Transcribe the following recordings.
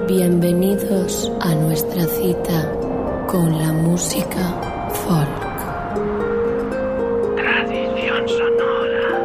Bienvenidos a nuestra cita con la música folk. Tradición sonora.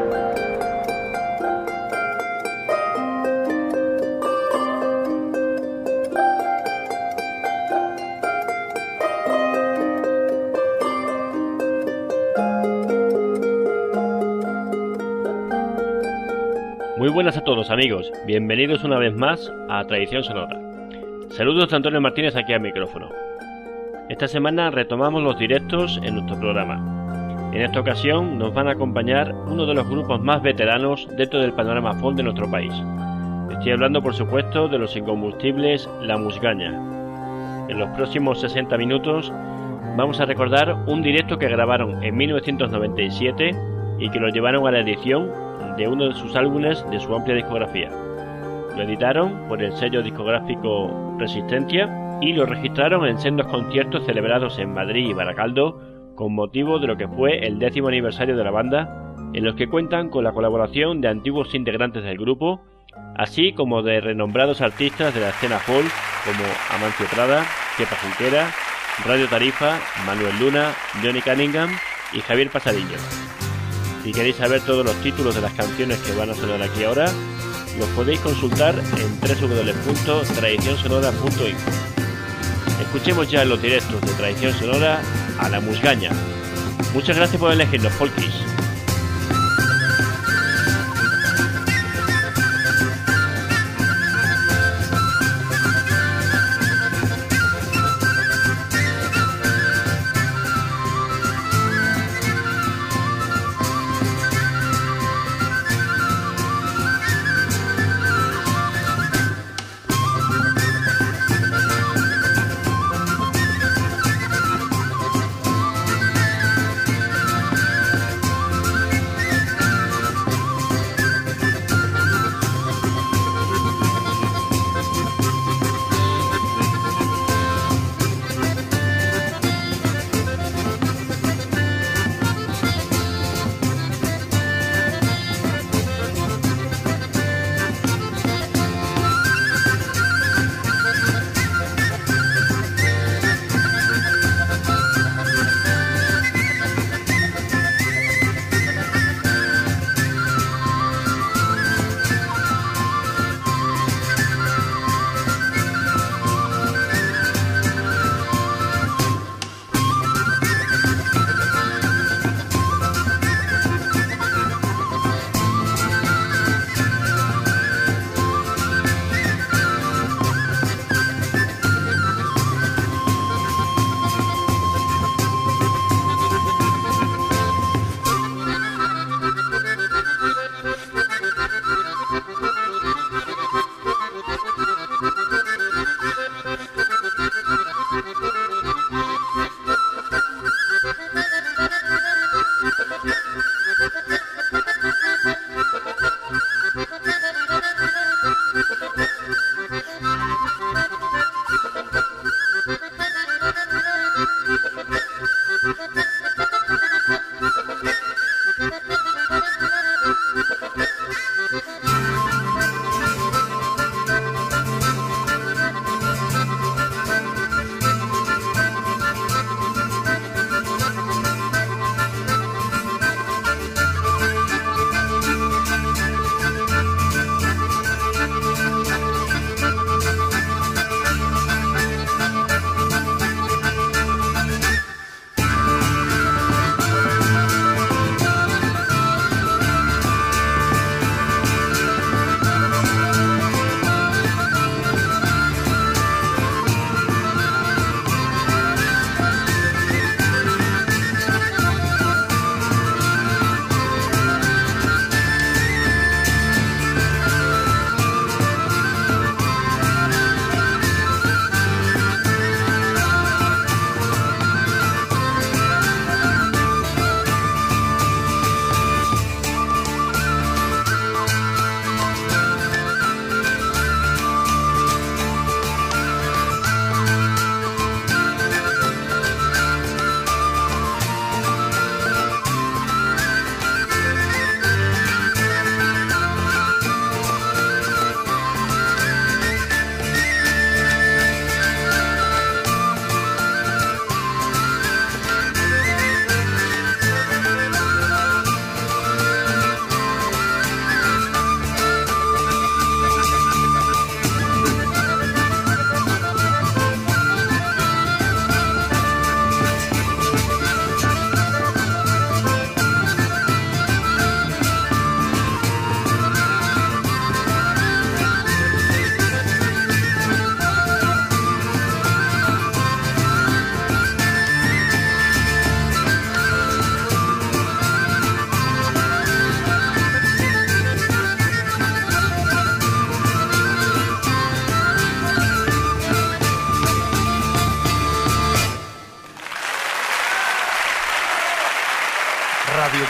Muy buenas a todos amigos, bienvenidos una vez más a Tradición Sonora. Saludos de Antonio Martínez aquí al micrófono. Esta semana retomamos los directos en nuestro programa. En esta ocasión nos van a acompañar uno de los grupos más veteranos dentro del panorama folk de nuestro país. Estoy hablando por supuesto de los incombustibles La Musgaña. En los próximos 60 minutos vamos a recordar un directo que grabaron en 1997 y que lo llevaron a la edición de uno de sus álbumes de su amplia discografía. Lo editaron por el sello discográfico Resistencia y lo registraron en sendos conciertos celebrados en Madrid y Baracaldo con motivo de lo que fue el 10º aniversario de la banda, en los que cuentan con la colaboración de antiguos integrantes del grupo, así como de renombrados artistas de la escena folk como Amancio Prada, Kepa Junquera, Radio Tarifa, Manuel Luna, Johnny Cunningham y Javier Pasariño. Si queréis saber todos los títulos de las canciones que van a sonar aquí ahora, los podéis consultar en www.tradicionsonora.info. Escuchemos ya los directos de Tradición Sonora a La Musgaña. Muchas gracias por elegirnos, folkis.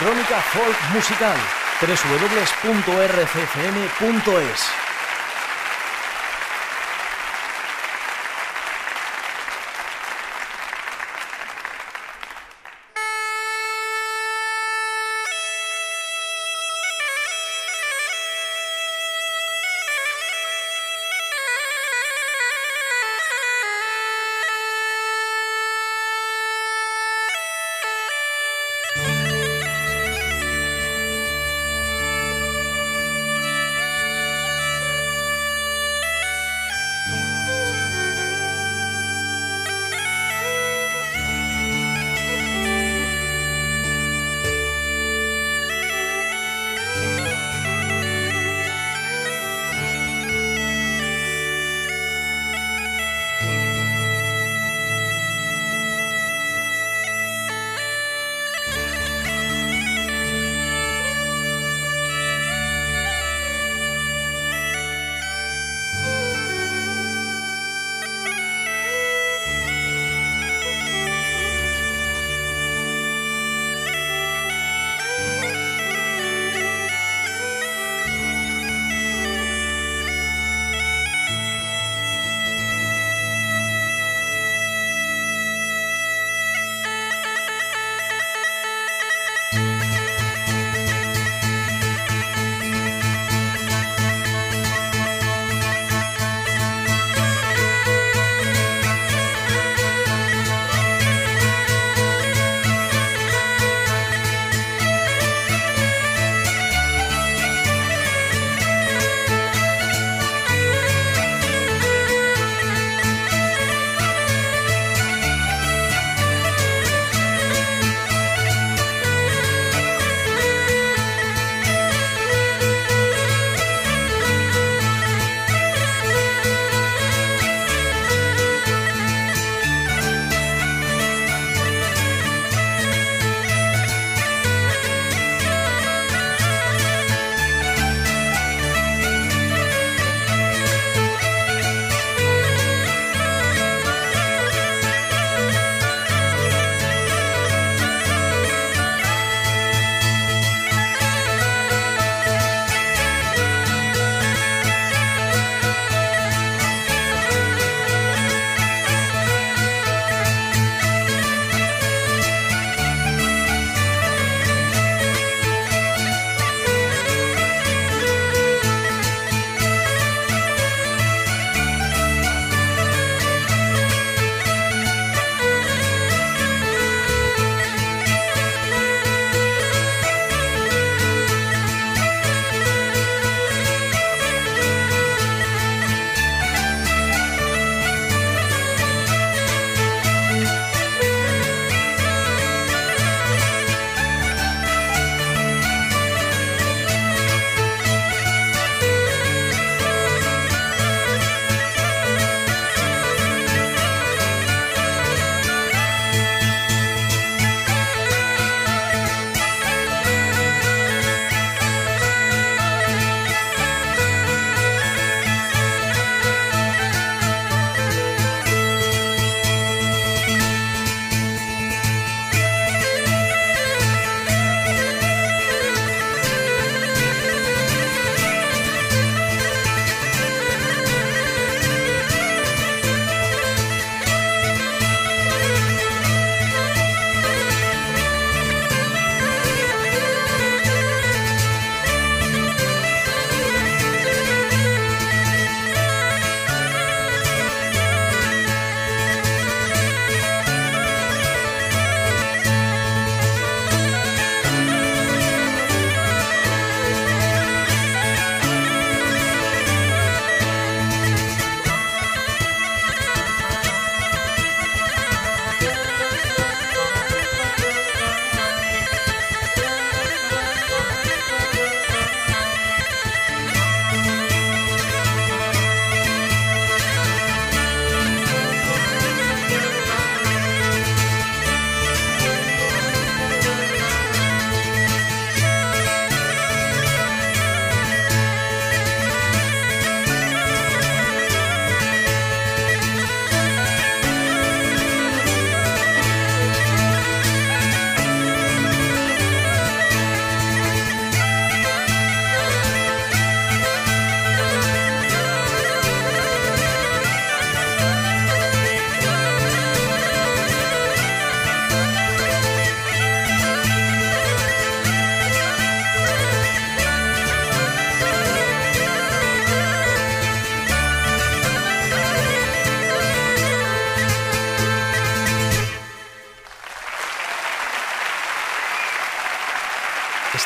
Crónica Folk Musical, www.rccm.es.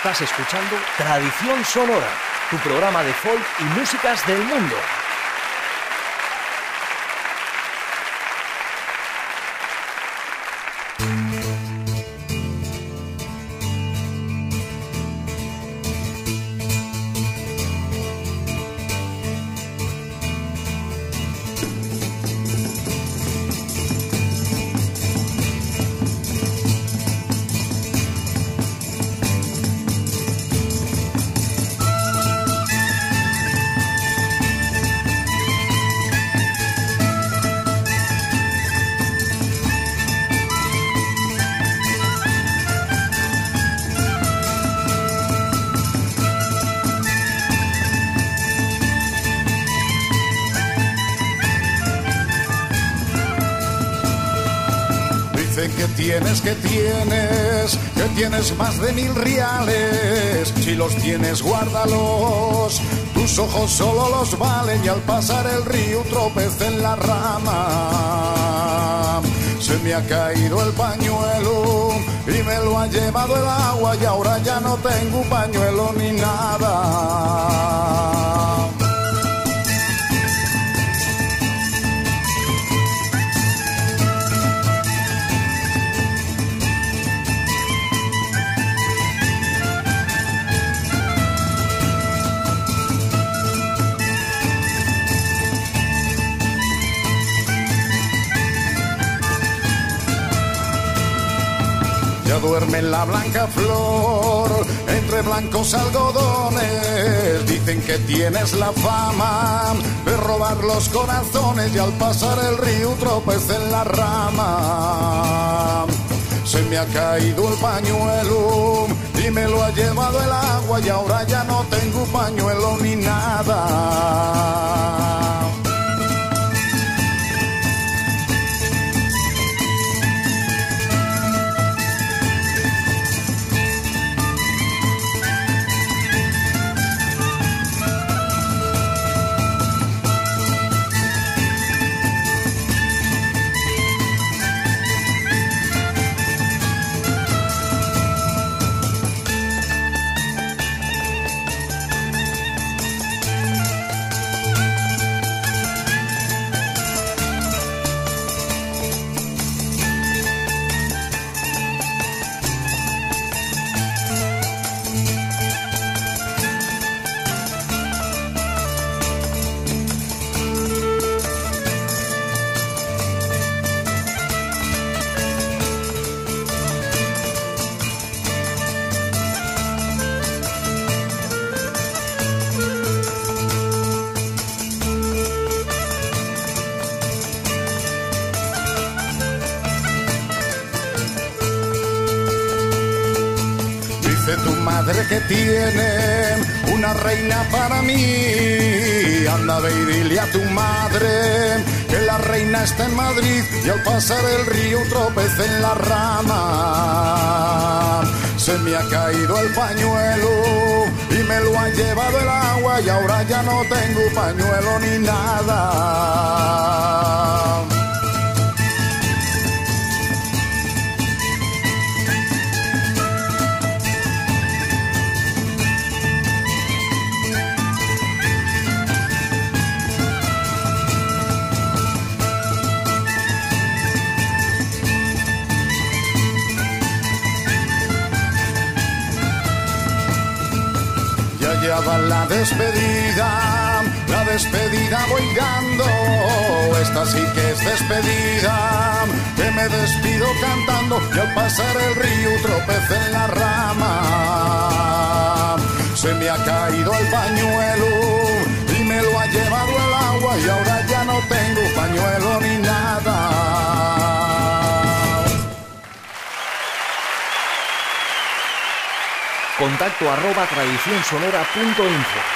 Estás escuchando Tradición Sonora, tu programa de folk y músicas del mundo. Que tienes más de 1000 reales. Si los tienes, guárdalos. Tus ojos solo los valen y al pasar el río tropecé en la rama. Se me ha caído el pañuelo y me lo ha llevado el agua y ahora ya no tengo pañuelo ni nada. Duerme en la blanca flor, entre blancos algodones. Dicen que tienes la fama de robar los corazones y al pasar el río tropecé en la rama. Se me ha caído el pañuelo y me lo ha llevado el agua y ahora ya no tengo pañuelo ni nada. Que tiene una reina para mí. Anda, ve y dile a tu madre que la reina está en Madrid y al pasar el río tropecé en la rama. Se me ha caído el pañuelo y me lo ha llevado el agua y ahora ya no tengo pañuelo ni nada. Ya va la despedida voy dando. Esta sí que es despedida, que me despido cantando y al pasar el río tropecé en la rama. Se me ha caído el pañuelo y me lo ha llevado el agua y ahora ya no tengo pañuelo ni nada. Contacto @tradicionsonora.info.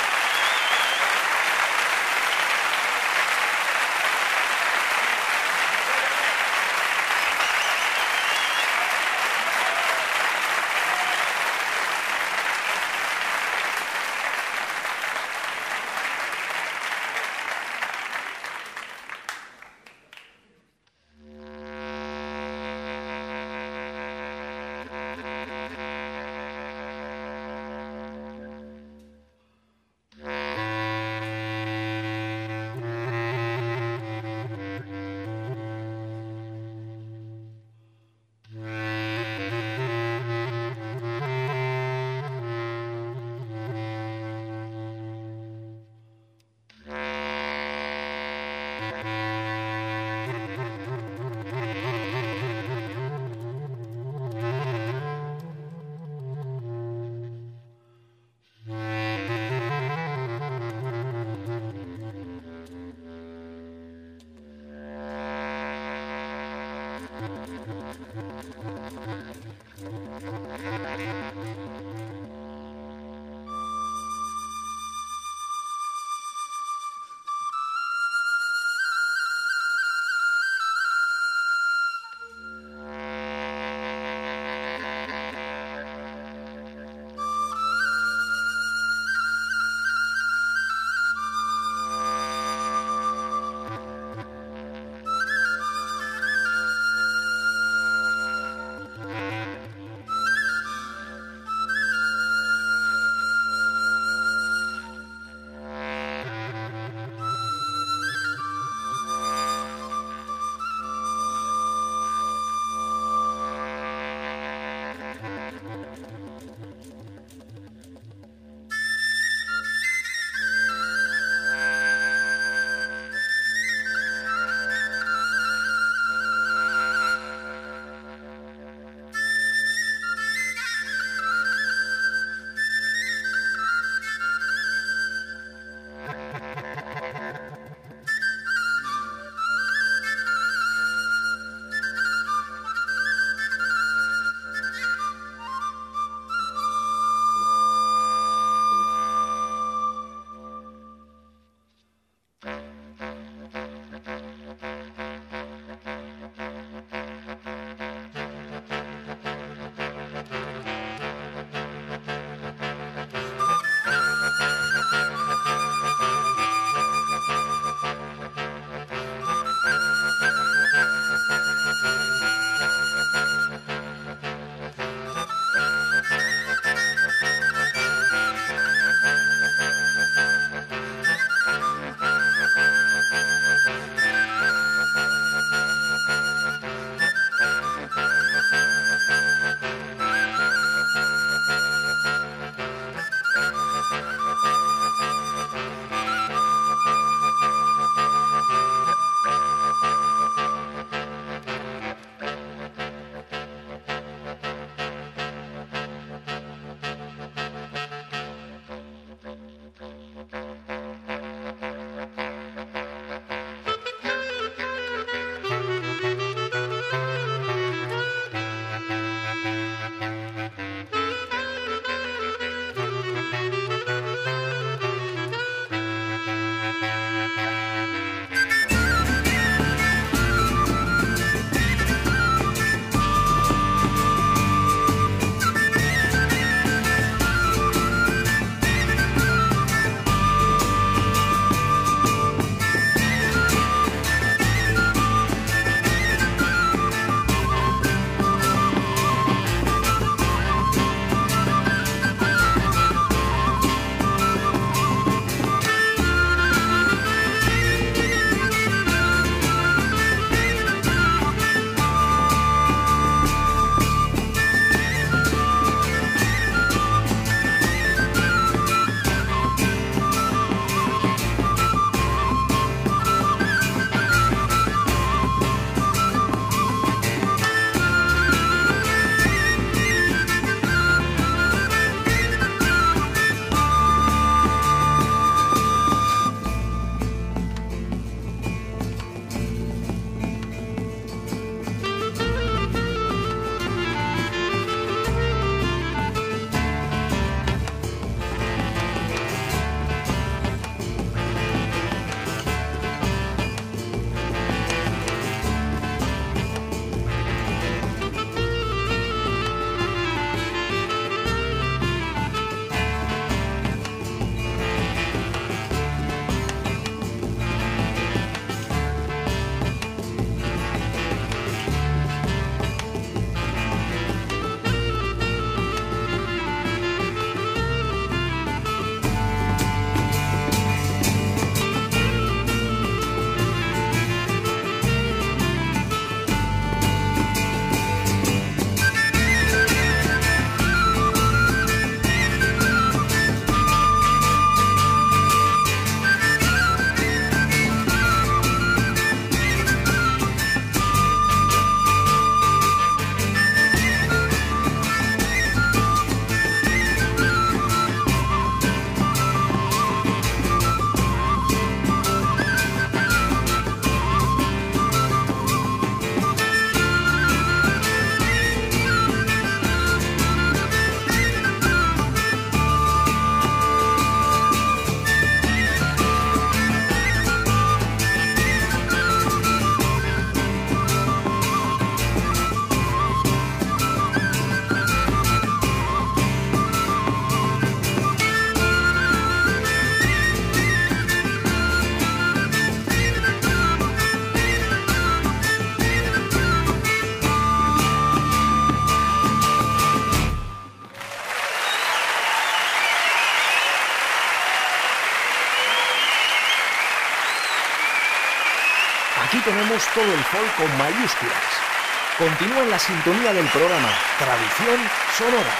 Aquí tenemos todo el folk con mayúsculas. Continúa en la sintonía del programa Tradición Sonora.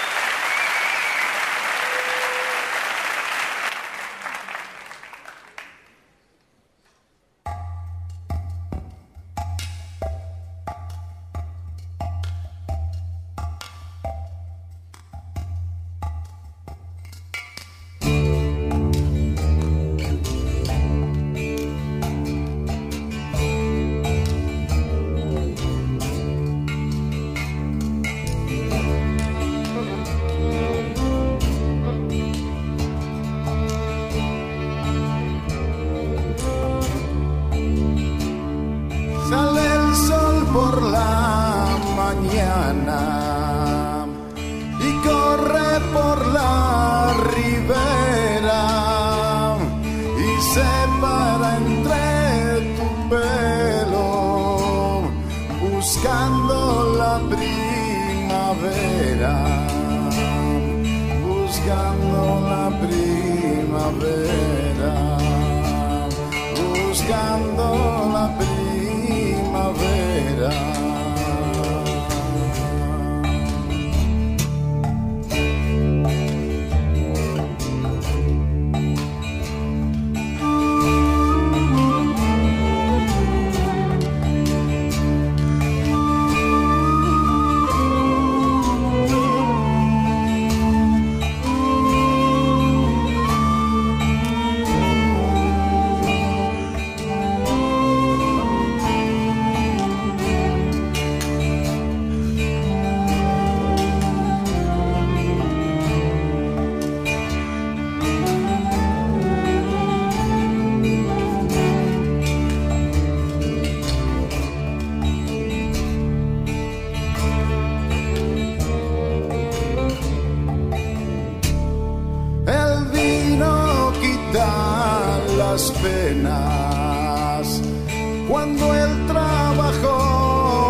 Penas cuando el trabajo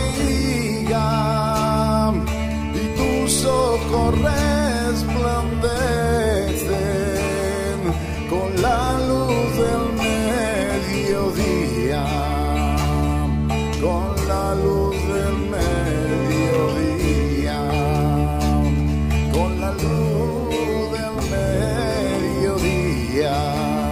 fatiga y tus ojos resplandecen con la luz del mediodía, con la luz del mediodía, con la luz del mediodía.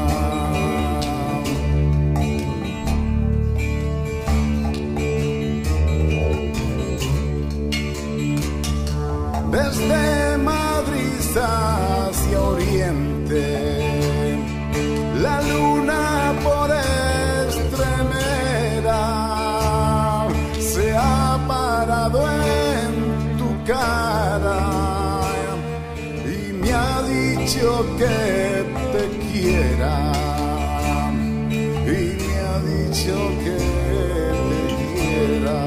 Desde Madrid hacia Oriente, la luna por Extremera se ha parado en tu cara y me ha dicho que te quiera, y me ha dicho que te quiera.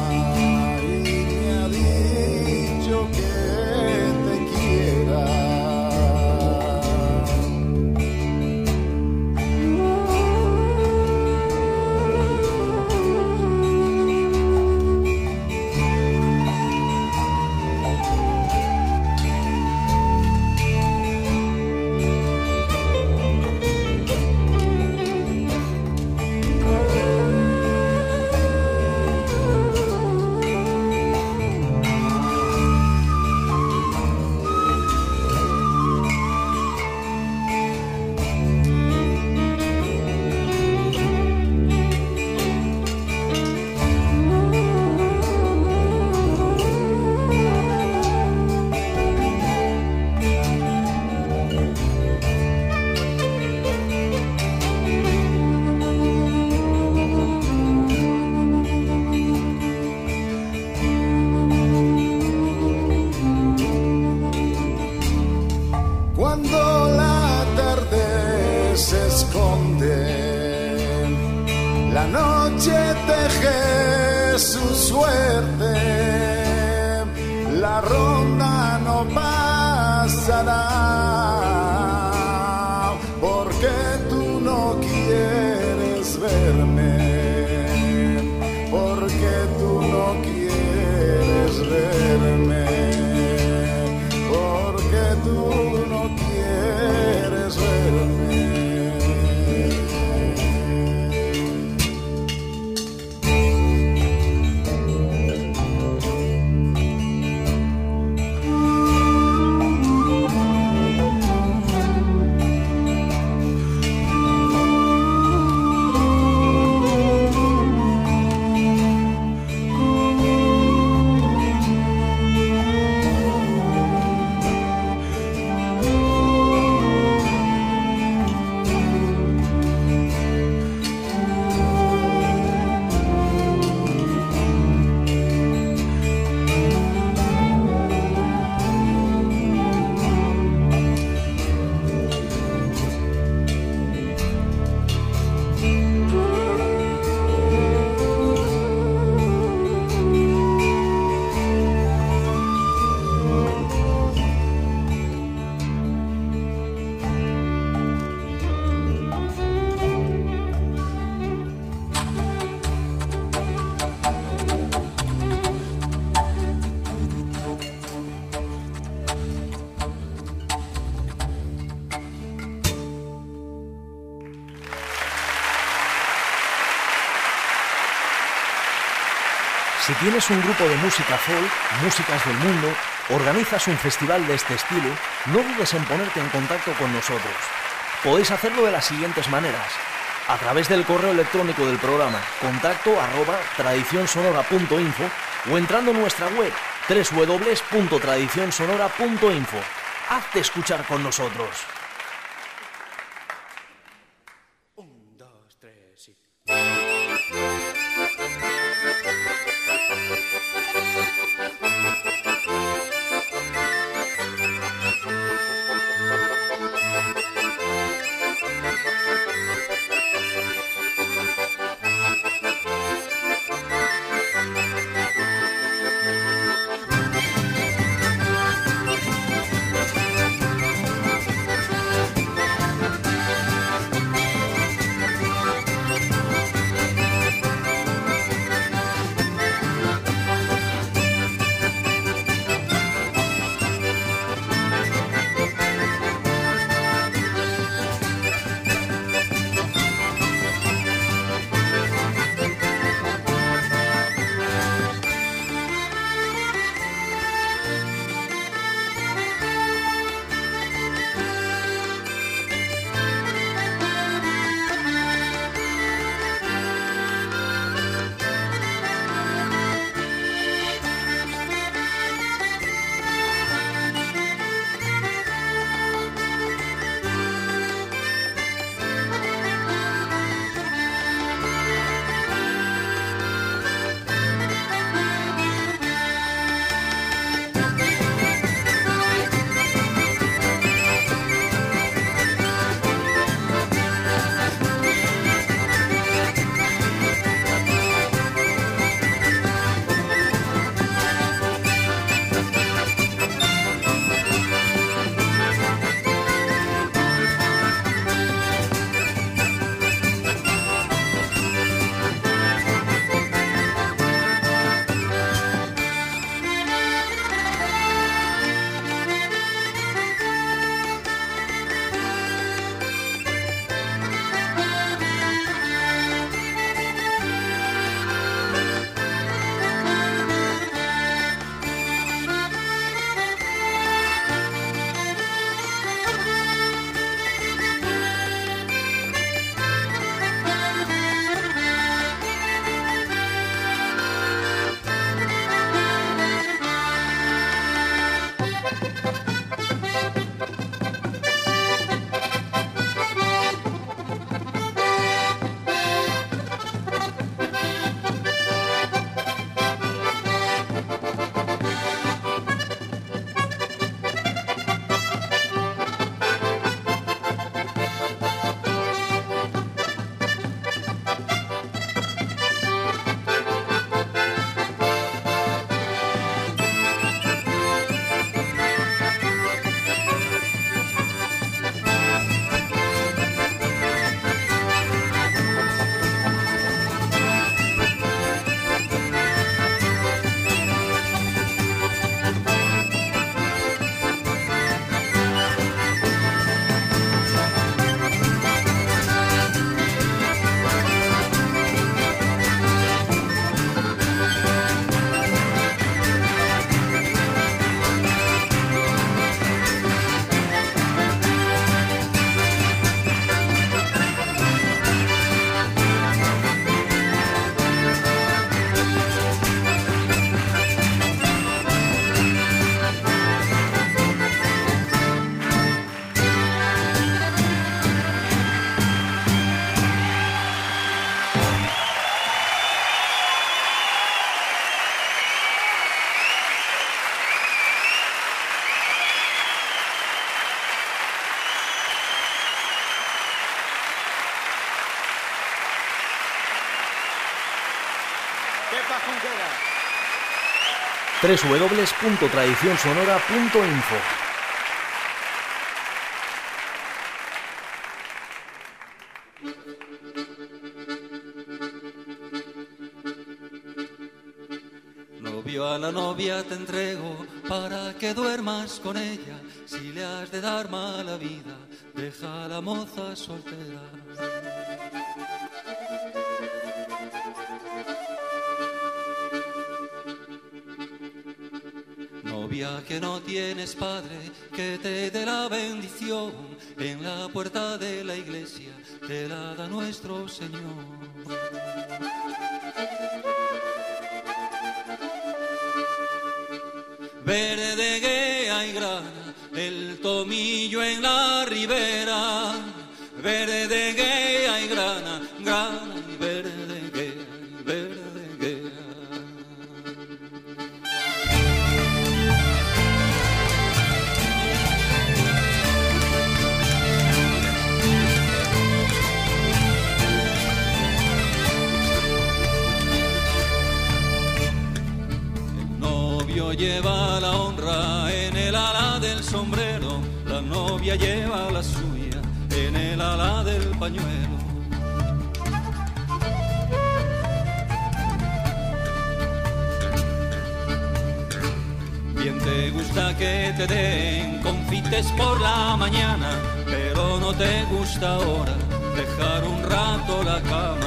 La noche teje su suerte, la ronda no pasará, porque tú no quieres verme, porque tú no quieres verme, porque tú no quieres verme. Si tienes un grupo de música folk, músicas del mundo, organizas un festival de este estilo, no dudes en ponerte en contacto con nosotros. Podéis hacerlo de las siguientes maneras: a través del correo electrónico del programa contacto@tradicionsonora.info o entrando en nuestra web www.tradicionsonora.info. Hazte escuchar con nosotros. 1, 2, 3 y... www.tradicionsonora.info. Novio, a la novia te entrego para que duermas con ella. Si le has de dar mala vida, deja a la moza soltera. novia que no tienes padre, que te dé la bendición en la puerta de la iglesia, te la da nuestro Señor. Verdeguea y grana el tomillo en la ribera, verdeguea y grana, grana y verdeguea y verdeguea. Lleva la honra en el ala del sombrero, la novia lleva la suya en el ala del pañuelo. Bien te gusta que te den confites por la mañana, pero no te gusta ahora dejar un rato la cama.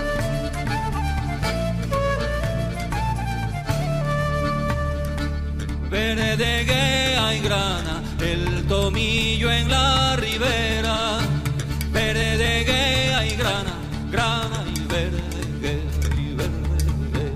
Verdeguea y grana el tomillo en la ribera, verdeguea y grana, grana y verdeguea y verdeguea.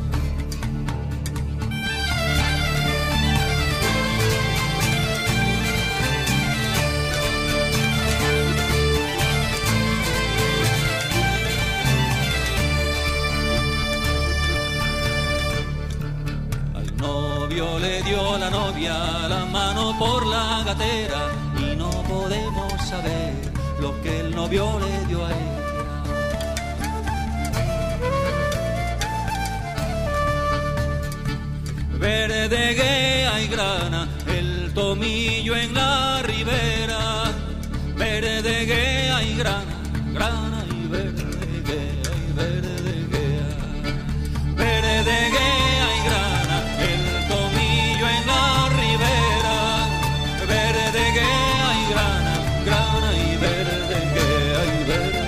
Le dio la novia la mano por la gatera y no podemos saber lo que el novio le dio a ella. Verdeguea y grana el tomillo en la ribera, verdeguea y grana, grana y verdeguea y verdeguea, verdeguea y grana el tomillo en la ribera, verdeguea y grana, grana y verdeguea y verdeguea.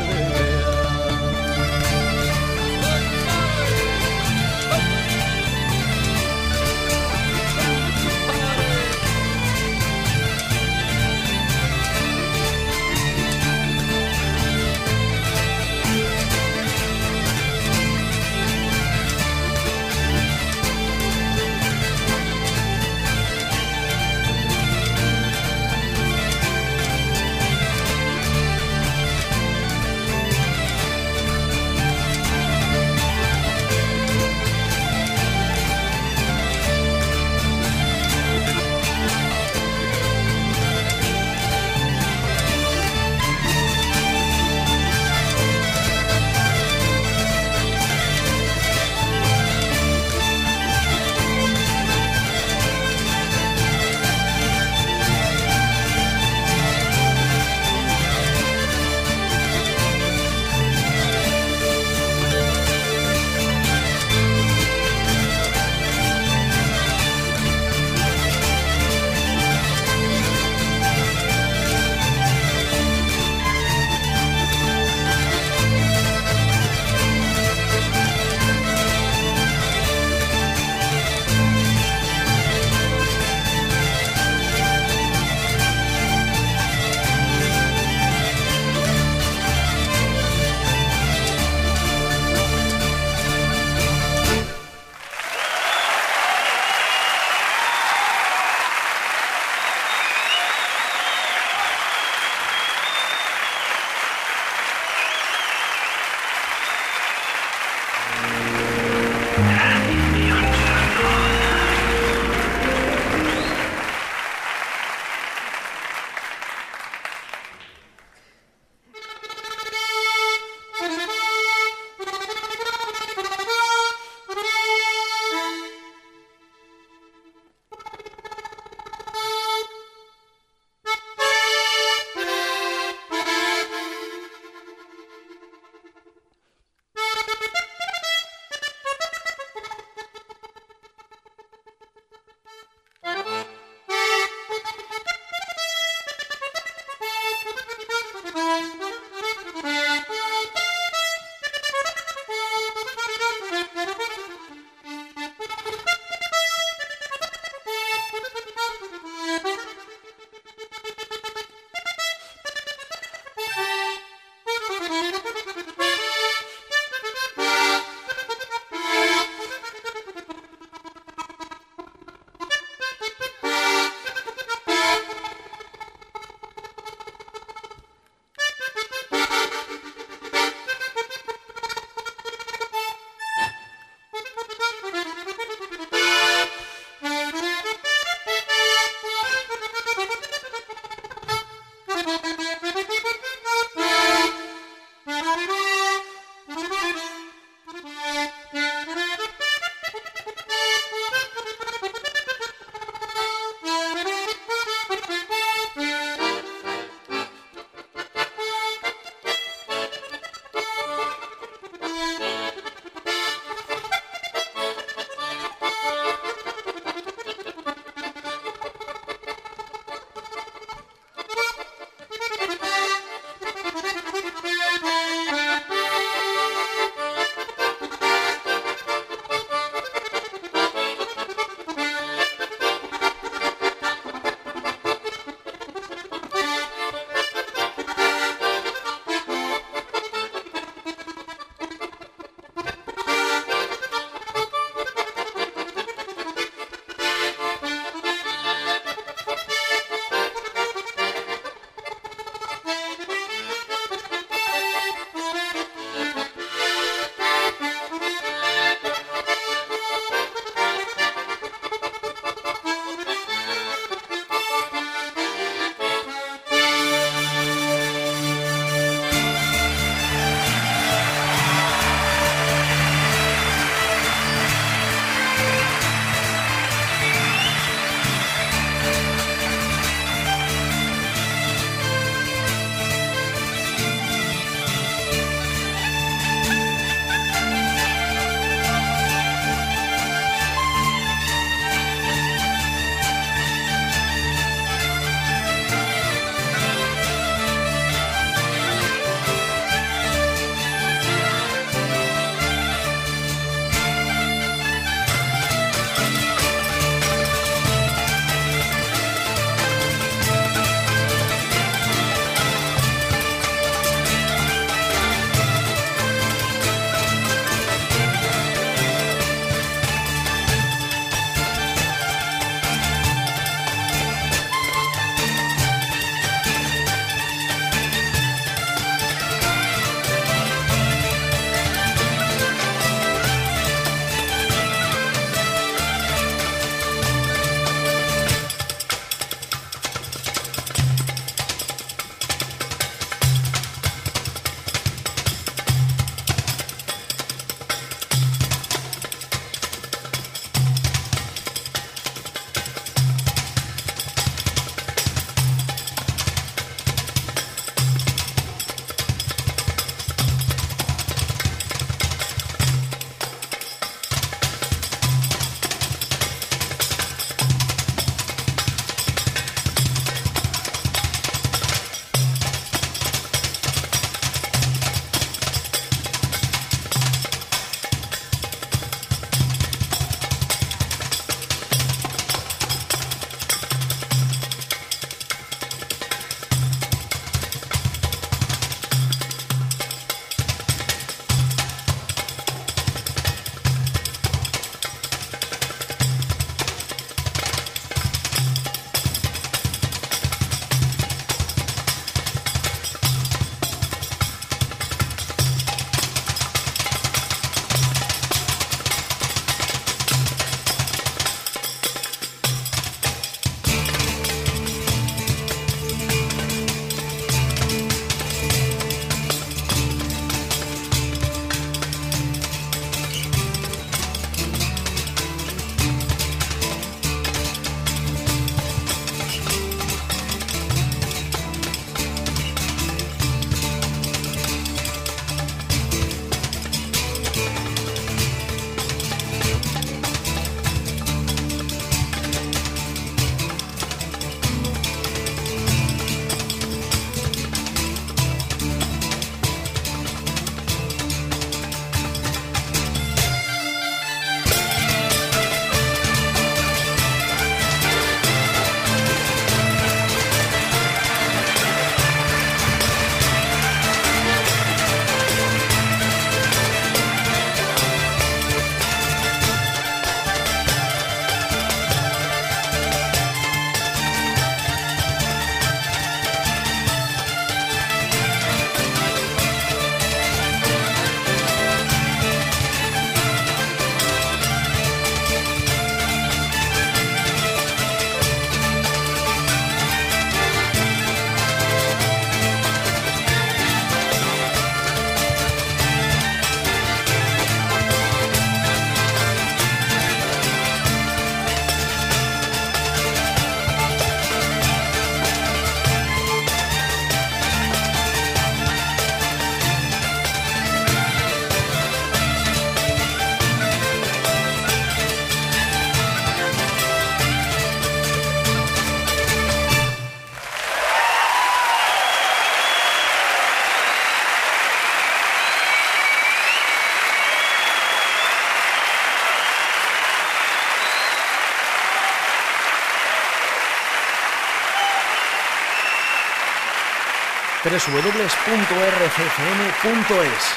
www.rccm.es.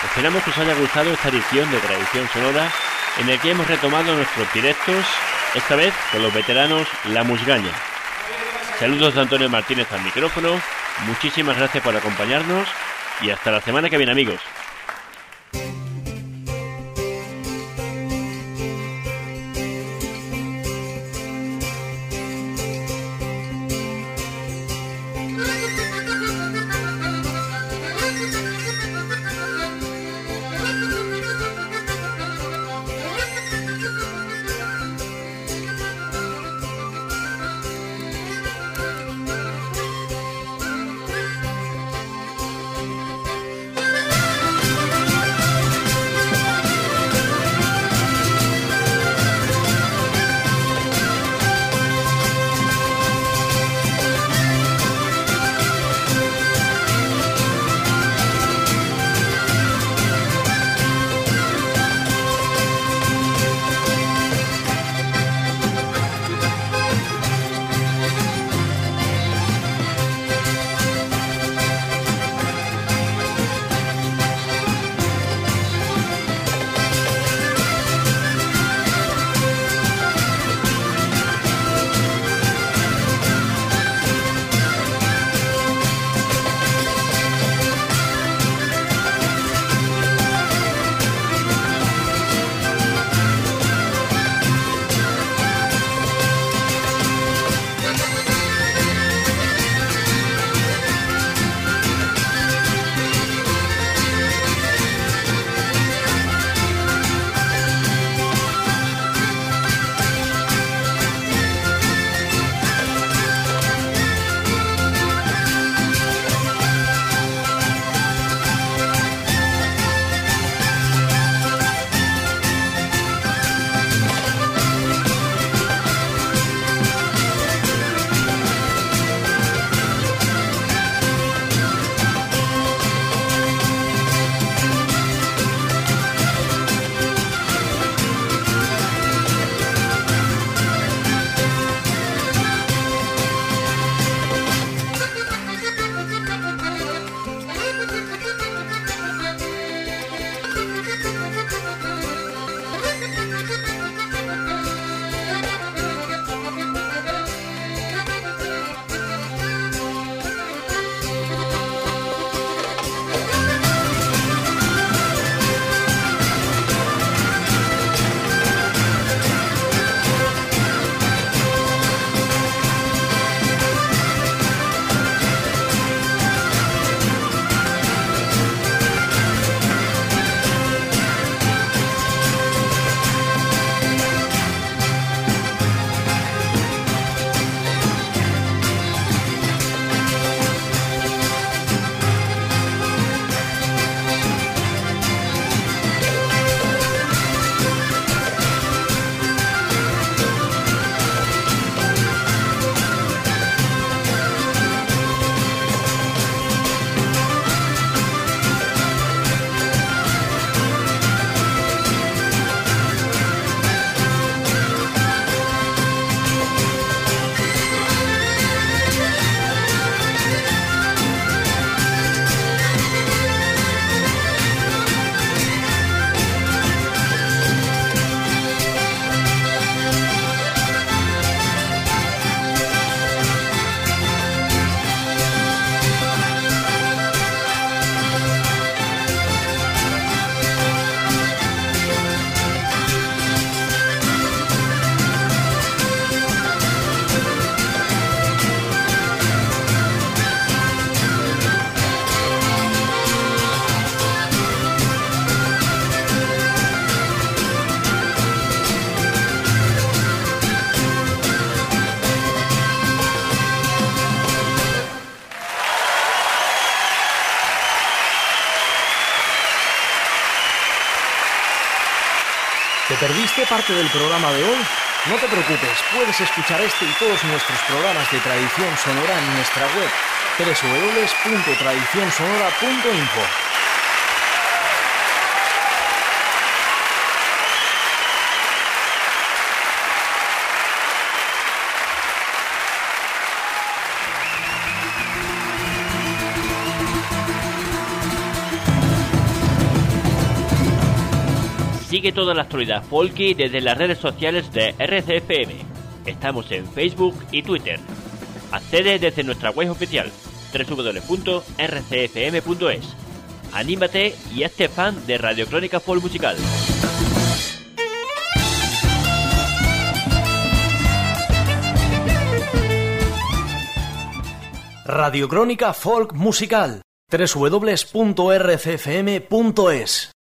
Esperamos que os haya gustado esta edición de Tradición Sonora, en el que hemos retomado nuestros directos, esta vez con los veteranos La Musgaña. Saludos de Antonio Martínez al micrófono, muchísimas gracias por acompañarnos y hasta la semana que viene, amigos. ¿Te perdiste parte del programa de hoy? No te preocupes, puedes escuchar este y todos nuestros programas de Tradición Sonora en nuestra web www.tradicionsonora.info. Sigue toda la actualidad folky desde las redes sociales de RCFM. Estamos en Facebook y Twitter. Accede desde nuestra web oficial www.rcfm.es. Anímate y hazte fan de Radio Crónica Folk Musical. Radio Crónica Folk Musical. www.rcfm.es